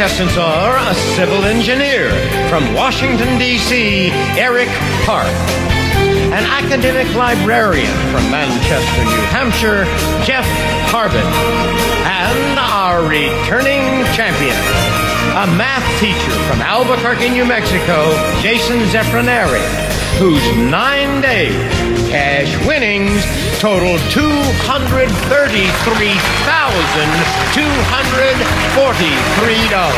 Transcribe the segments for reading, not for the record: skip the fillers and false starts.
contestants are a civil engineer from Washington, D.C., Eric Park. An academic librarian from Manchester, New Hampshire, Jeff Harbin. And our returning champion, a math teacher from Albuquerque, New Mexico, Jason Zeffrinari, whose 9-day cash winnings total $233,243.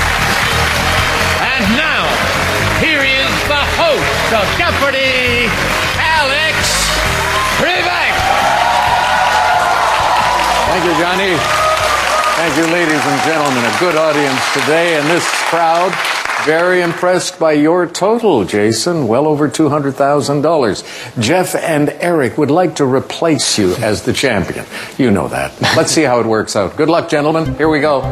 And now, here is the host of Jeopardy, Alex Trebek. Thank you, Johnny. Thank you, ladies and gentlemen. A good audience today, and this crowd very impressed by your total, Jason. Well over $200,000. Jeff and Eric would like to replace you as the champion. You know that. Let's see how it works out. Good luck, gentlemen. Here we go.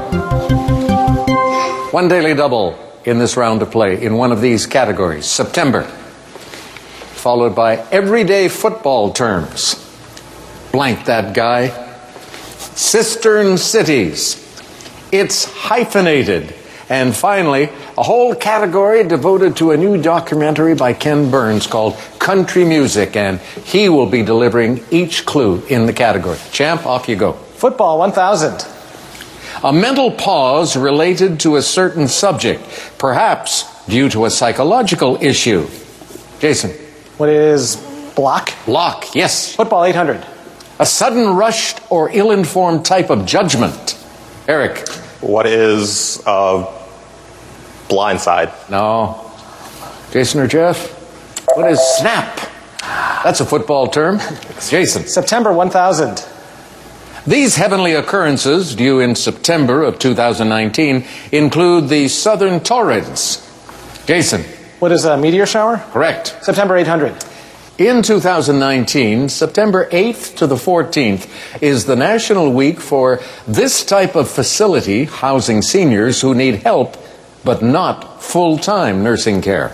One daily double in this round of play in one of these categories. September, followed by everyday football terms. Blank that guy. Cistern cities. It's hyphenated. And finally, a whole category devoted to a new documentary by Ken Burns called Country Music, and he will be delivering each clue in the category. Champ, off you go. Football, 1,000. A mental pause related to a certain subject, perhaps due to a psychological issue. Jason. What is block? Block, yes. Football, 800. A sudden rushed or ill-informed type of judgment. Eric. What is blindside? No. Jason or Jeff? What is snap? That's a football term. Jason. September, 1,000. These heavenly occurrences, due in September of 2019, include the Southern Torrids. Jason. What is a meteor shower? Correct. September, 800. In 2019, September 8th to the 14th is the National Week for this type of facility housing seniors who need help but not full-time nursing care.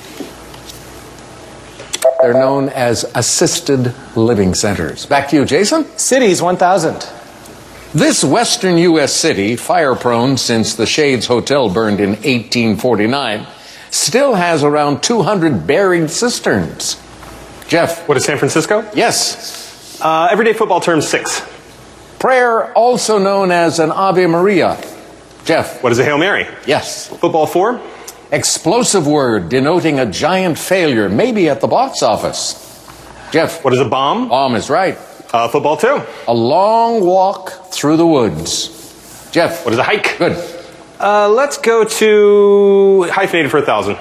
They're known as assisted living centers. Back to you, Jason. Cities, 1,000. This western U.S. city, fire-prone since the Shades Hotel burned in 1849, still has around 200 buried cisterns. Jeff. What is San Francisco? Yes. Everyday football term, 6. Prayer, also known as an Ave Maria. Jeff. What is a Hail Mary? Yes. Football, 4. Explosive word denoting a giant failure, maybe at the box office. Jeff. What is a bomb? Bomb is right. Football, 2. A long walk through the woods. Jeff. What is a hike? Good. Let's go to hyphenated for 1,000.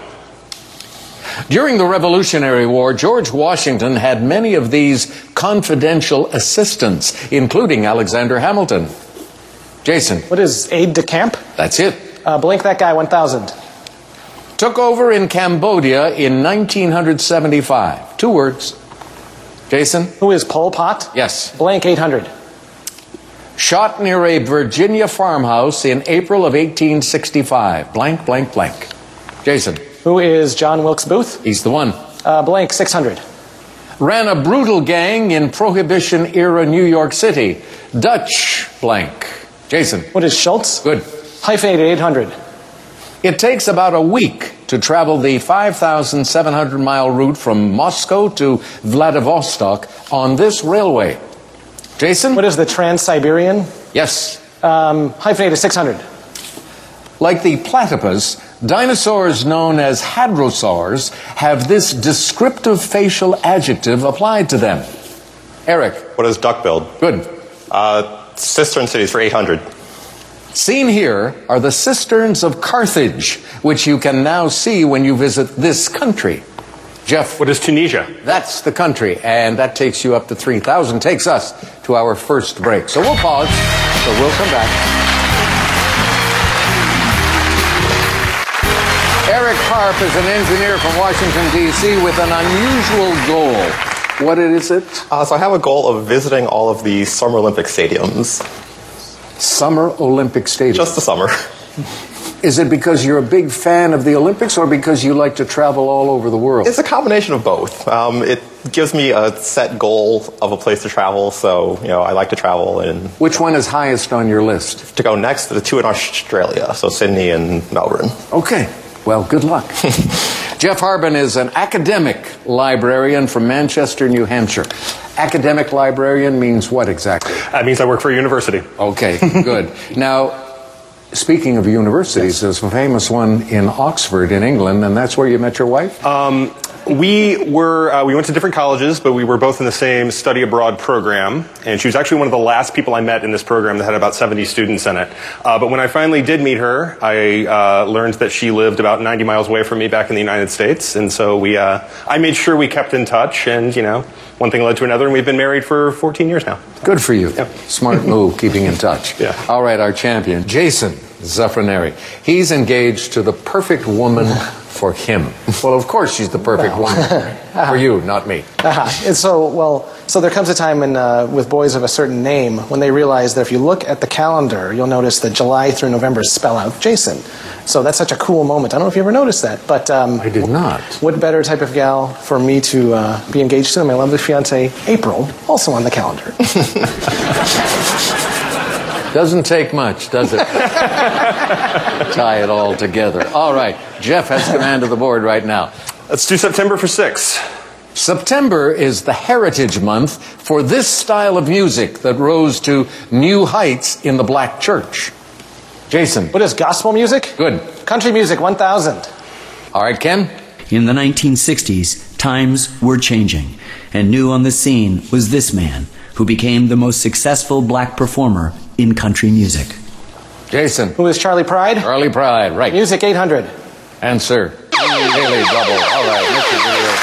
During the Revolutionary War, George Washington had many of these confidential assistants, including Alexander Hamilton. Jason. What is aide de camp? That's it. Blank that guy, 1,000. Took over in Cambodia in 1975. 2 words. Jason. Who is Pol Pot? Yes. Blank, 800. Shot near a Virginia farmhouse in April of 1865. Blank, blank, blank. Jason. Who is John Wilkes Booth? He's the one. Blank, 600. Ran a brutal gang in Prohibition-era New York City. Dutch blank. Jason. What is Schultz? Good. Hyphenated, 800. It takes about a week to travel the 5,700-mile route from Moscow to Vladivostok on this railway. Jason? What is the Trans-Siberian? Yes. Hyphenated, 600. Like the platypus, dinosaurs known as hadrosaurs have this descriptive facial adjective applied to them. Eric. What is duck-billed? Good. Cistern cities for 800. Seen here are the cisterns of Carthage, which you can now see when you visit this country. Jeff. What is Tunisia? That's the country, and that takes you up to 3,000. Takes us to our first break. So we'll pause, so we'll come back. Eric Harp is an engineer from Washington, D.C. with an unusual goal. What is it? So I have a goal of visiting all of the Summer Olympic stadiums. Summer Olympic Stadium. Just the summer. Is it because you're a big fan of the Olympics or because you like to travel all over the world? It's a combination of both. It gives me a set goal of a place to travel, so I like to travel. And Which one is highest on your list? to go next to the two in Australia, so Sydney and Melbourne. Okay. Well, good luck. Jeff Harbin is an academic librarian from Manchester, New Hampshire. Academic librarian means what exactly? That means I work for a university. Okay, good. Now, speaking of universities, there's a famous one in Oxford in England, and that's where you met your wife? We went to different colleges, but we were both in the same study abroad program. And she was actually one of the last people I met in this program that had about 70 students in it. But when I finally did meet her, I learned that she lived about 90 miles away from me back in the United States. And so I made sure we kept in touch. And, one thing led to another, and we've been married for 14 years now. Good for you. Yep. Smart move, keeping in touch. Yeah. All right, our champion, Jason Zafraneri. He's engaged to the perfect woman for him. Well, of course she's the perfect woman for you, not me. And so there comes a time with boys of a certain name when they realize that if you look at the calendar, you'll notice that July through November spell out Jason. So that's such a cool moment. I don't know if you ever noticed that, but I did not. What better type of gal for me to be engaged to? My lovely fiancée, April, also on the calendar. Doesn't take much, does it? Tie it all together. All right, Jeff has command of the board right now. Let's do September for 6. September is the heritage month for this style of music that rose to new heights in the black church. Jason. What is gospel music? Good. Country music, 1,000. All right, Ken. In the 1960s, times were changing, and new on the scene was this man, who became the most successful black performer in country music. Jason. Who is Charlie Pride? Charlie Pride, right. Music, 800. Answer. Haley double. All right, Mr.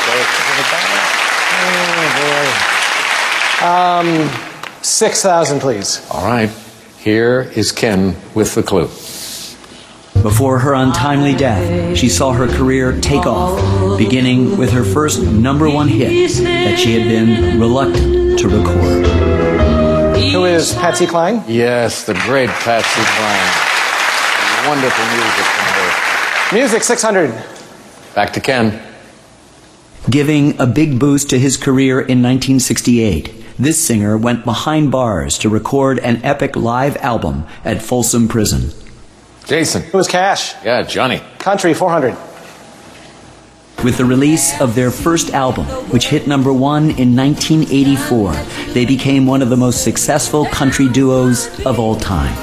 Video. 6,000, please. All right. Here is Ken with the clue. Before her untimely death, she saw her career take off, beginning with her first #1 hit that she had been reluctant to record. Who is Patsy Cline? Yes, the great Patsy Cline. Wonderful music from her. Music, 600. Back to Ken. Giving a big boost to his career in 1968, this singer went behind bars to record an epic live album at Folsom Prison. Jason. Who is Cash? Yeah, Johnny. Country, 400. With the release of their first album, which hit #1 in 1984, they became one of the most successful country duos of all time.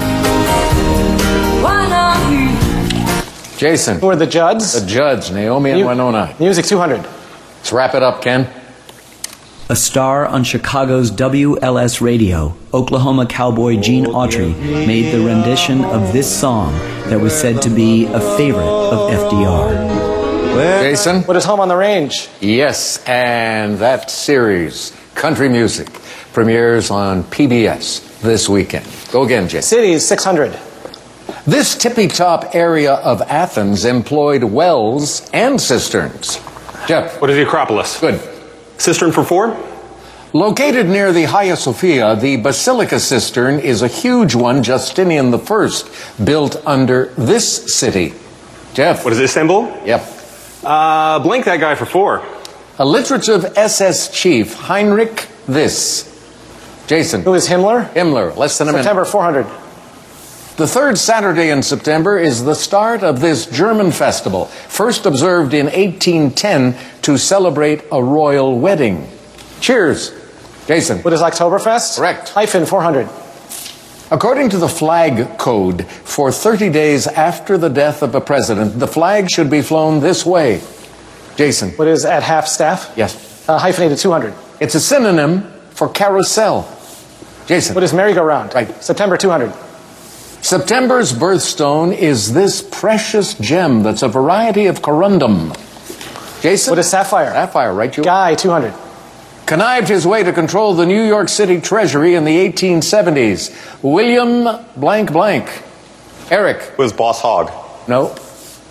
Jason. Who are the Judds? The Judds, Naomi and Winona. Music, 200. Let's wrap it up, Ken. A star on Chicago's WLS radio, Oklahoma cowboy Gene Autry made the rendition of this song that was said to be a favorite of FDR. Jason? What is Home on the Range? Yes, and that series, Country Music, premieres on PBS this weekend. Go again, Jason. Cities, 600. This tippy-top area of Athens employed wells and cisterns. Jeff. What is the Acropolis? Good. Cistern for 4? Located near the Hagia Sophia, the Basilica Cistern is a huge one Justinian I built under this city. Jeff. What is it, Istanbul? Yep. Blank that guy for 4. Alliterative SS chief Heinrich this. Jason. Who is Himmler? Himmler. Less than a minute. September, 400. The third Saturday in September is the start of this German festival, first observed in 1810 to celebrate a royal wedding. Cheers. Jason. What is Oktoberfest? Correct. Hyphen, 400. According to the flag code, for 30 days after the death of a president, the flag should be flown this way. Jason. What is at half staff? Yes. Hyphenated, 200. It's a synonym for carousel. Jason. What is merry-go-round? Right. September, 200. September's birthstone is this precious gem that's a variety of corundum. Jason? What is sapphire? Sapphire, right? You Guy, 200. connived his way to control the New York City Treasury in the 1870s. William blank blank. Eric. It was Boss Hogg. No.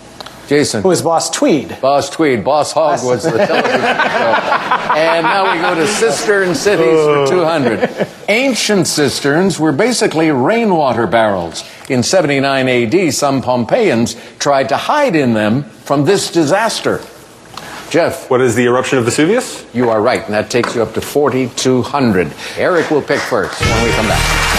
Jason. Who is Boss Tweed? Boss Tweed. Boss Hogg was the television show. And now we go to cistern cities for 200. Ancient cisterns were basically rainwater barrels. In 79 AD, some Pompeians tried to hide in them from this disaster. Jeff. What is the eruption of Vesuvius? You are right, and that takes you up to 4,200. Eric will pick first when we come back.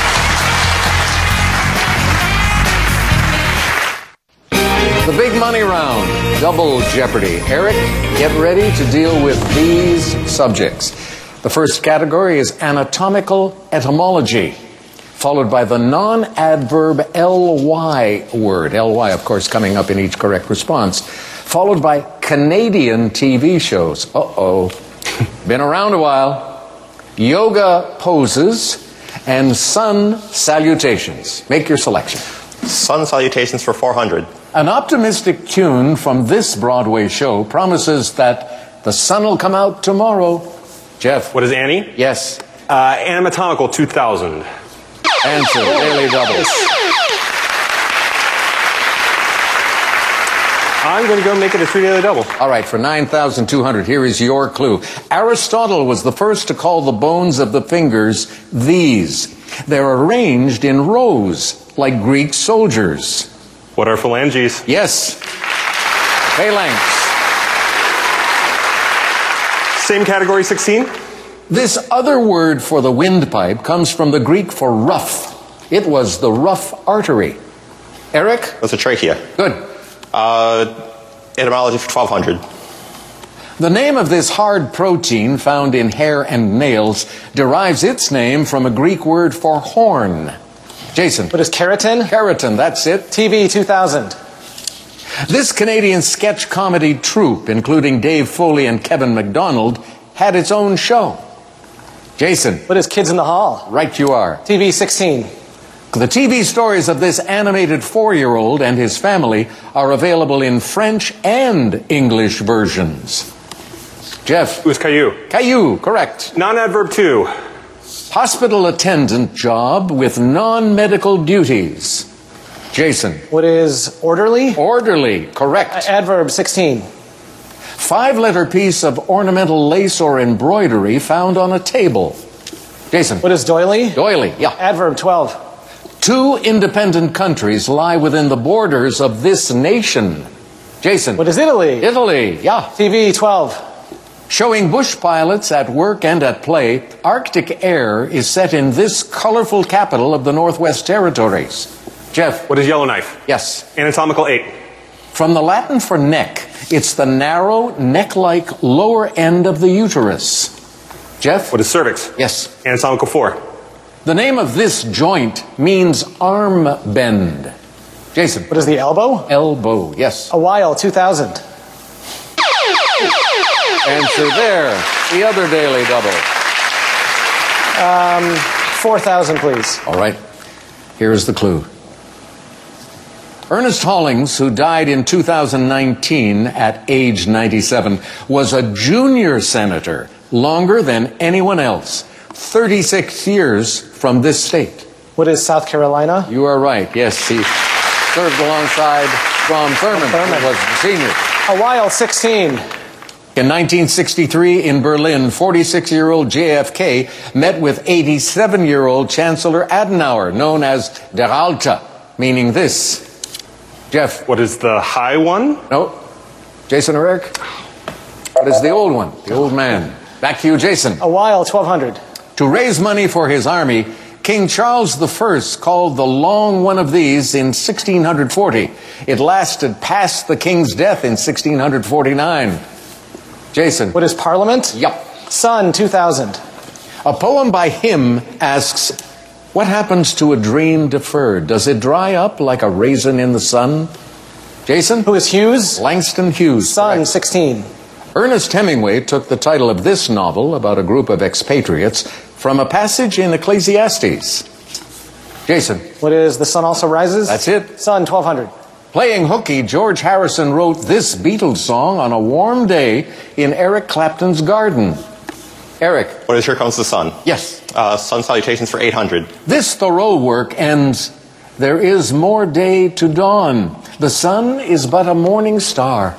The big money round, Double Jeopardy. Eric, get ready to deal with these subjects. The first category is anatomical etymology, followed by the non-adverb ly word. Ly, of course, coming up in each correct response. Followed by Canadian TV shows. Uh-oh. Been around a while. Yoga poses and sun salutations. Make your selection. Sun salutations for 400. An optimistic tune from this Broadway show promises that the sun will come out tomorrow. Jeff. What is Annie? Yes. Anatomical 2000. Answer, Daily Double. I'm going to go make it a 3 Daily Double. All right, for 9,200, here is your clue. Aristotle was the first to call the bones of the fingers these. They're arranged in rows, like Greek soldiers. What are phalanges? Yes. Phalanx. Same category, 16? This other word for the windpipe comes from the Greek for rough. It was the rough artery. Eric? That's a trachea. Good. Etymology for 1200. The name of this hard protein found in hair and nails derives its name from a Greek word for horn. Jason. What is keratin? Keratin, that's it. TV 2000. This Canadian sketch comedy troupe, including Dave Foley and Kevin McDonald, had its own show. Jason. What is Kids in the Hall? Right you are. TV 16. The TV stories of this animated 4-year-old and his family are available in French and English versions. Jeff. It was Caillou. Caillou, correct. Non-adverb 2. Hospital attendant job with non-medical duties. Jason. What is orderly? Orderly, correct. Adverb 16. 5-letter piece of ornamental lace or embroidery found on a table. Jason. What is doily? Doily, yeah. Adverb 12. 2 independent countries lie within the borders of this nation. Jason. What is Italy? Italy, yeah. TV 12. Showing bush pilots at work and at play, Arctic Air is set in this colorful capital of the Northwest Territories. Jeff. What is Yellowknife? Yes. Anatomical 8. From the Latin for neck, it's the narrow, neck-like lower end of the uterus. Jeff. What is cervix? Yes. Anatomical 4. The name of this joint means arm bend. Jason. What is the elbow? Elbow, yes. A while 2000. Answer there. The other Daily Double. 4,000, please. All right. Here's the clue. Ernest Hollings, who died in 2019 at age 97, was a junior senator longer than anyone else. 36 years from this state. What is South Carolina? You are right. Yes, he served alongside Strom Thurmond, who was the senior. A while 16. In 1963 in Berlin, 46-year-old JFK met with 87-year-old Chancellor Adenauer, known as Der Alte, meaning this. Jeff. What is the high one? No. Jason or Eric? What is the old one? The old man. Back to you, Jason. A while 1200. To raise money for his army, King Charles I called the long one of these in 1640. It lasted past the king's death in 1649. Jason. What is Parliament? Yep. Sun 2000. A poem by him asks, what happens to a dream deferred? Does it dry up like a raisin in the sun? Jason? Who is Hughes? Langston Hughes. Sun correct. 16. Ernest Hemingway took the title of this novel about a group of expatriates from a passage in Ecclesiastes. Jason. What is The Sun Also Rises? That's it. Sun 1200. Playing hooky, George Harrison wrote this Beatles song on a warm day in Eric Clapton's garden. Eric. What is Here Comes the Sun? Yes. Sun salutations for 800. This Thoreau work ends, there is more day to dawn. The sun is but a morning star.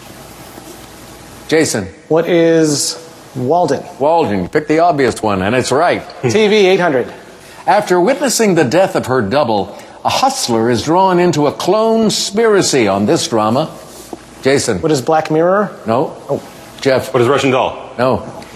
Jason. What is Walden? Walden. You picked the obvious one, and it's right. TV 800. After witnessing the death of her double, a hustler is drawn into a clone-spiracy on this drama. Jason. What is Black Mirror? No. Oh. Jeff. What is Russian Doll? No.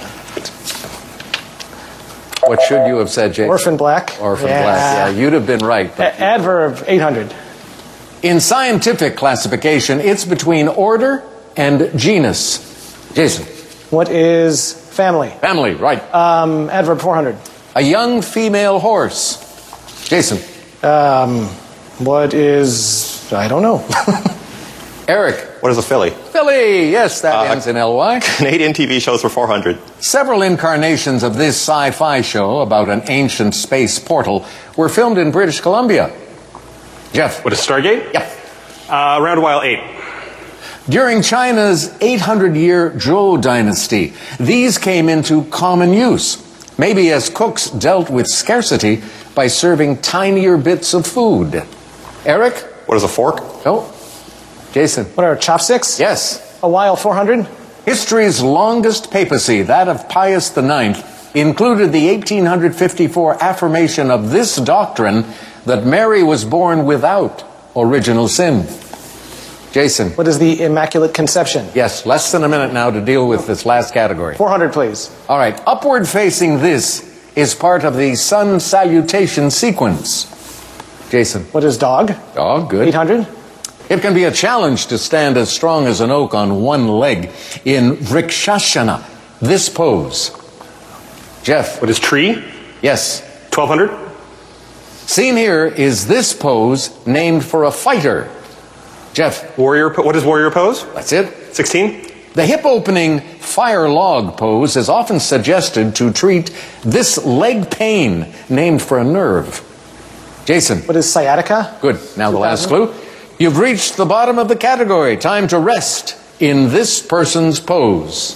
What should you have said, Jason? Orphan Black. Orphan Black. Yeah, you'd have been right. But Adverb 800. in scientific classification, it's between order and genus. Jason. What is family? Family, right. Adverb 400. A young female horse. Jason. What is... I don't know. Eric. What is a filly? Philly. Yes, that ends in LY. Canadian TV shows for 400. Several incarnations of this sci-fi show about an ancient space portal were filmed in British Columbia. Jeff. What is Stargate? Yep. Round While 8. During China's 800-year Zhou dynasty, these came into common use, maybe as cooks dealt with scarcity by serving tinier bits of food. Eric? What is a fork? No. Jason? What are chopsticks? Yes. A while 400. History's longest papacy, that of Pius IX, included the 1854 affirmation of this doctrine that Mary was born without original sin. Jason? What is the Immaculate Conception? Yes, less than a minute now to deal with this last category. 400, please. All right, upward facing this is part of the sun salutation sequence. Jason? What is dog? Oh, good. 800. It can be a challenge to stand as strong as an oak on one leg in Vrikshasana, this pose. Jeff? What is tree? Yes. 1200. Seen here is this pose named for a fighter. Jeff? What is warrior pose? That's it. 16. The hip-opening fire log pose is often suggested to treat this leg pain named for a nerve. Jason? What is sciatica? Good. Now the last clue. You've reached the bottom of the category. Time to rest in this person's pose.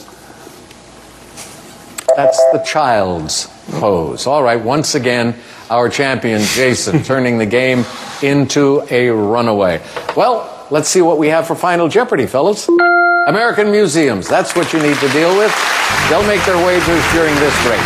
That's the child's pose. All right, once again, our champion, Jason, turning the game into a runaway. Well, let's see what we have for Final Jeopardy, fellas. American museums, that's what you need to deal with. They'll make their wagers during this break.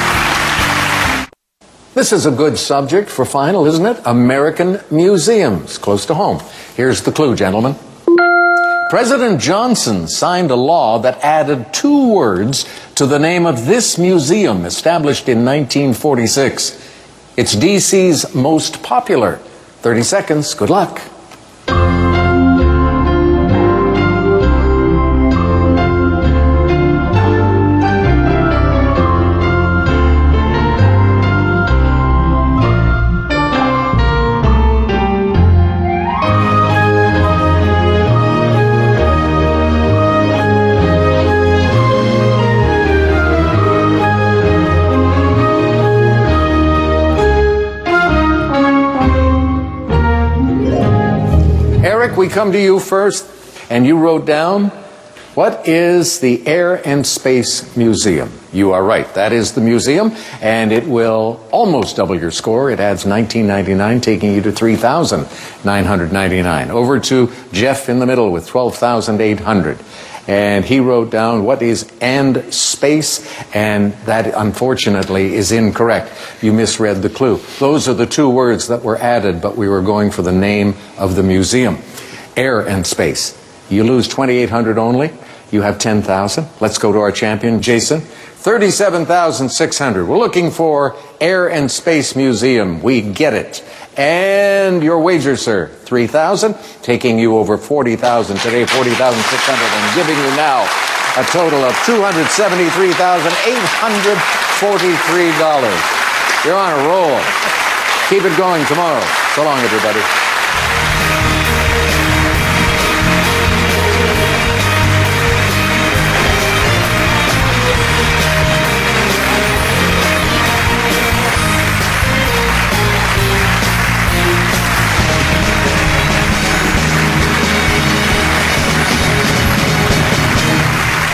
This is a good subject for Final, isn't it? American museums, close to home. Here's the clue, gentlemen. President Johnson signed a law that added 2 words to the name of this museum, established in 1946. It's DC's most popular. 30 seconds. Good luck. We come to you first, and you wrote down, what is the Air and Space Museum? You are right, that is the museum, and it will almost double your score. It adds $19.99, taking you to $3,999. Over to Jeff in the middle with $12,800. And he wrote down, what is and space? And that, unfortunately, is incorrect. You misread the clue. Those are the 2 words that were added, but we were going for the name of the museum. Air and space. You lose $2,800 only. You have $10,000. Let's go to our champion, Jason. $37,600. We're looking for Air and Space Museum. We get it. And your wager, sir, $3,000, taking you over $40,000 today, $40,600, and giving you now a total of $273,843. You're on a roll. Keep it going tomorrow. So long, everybody.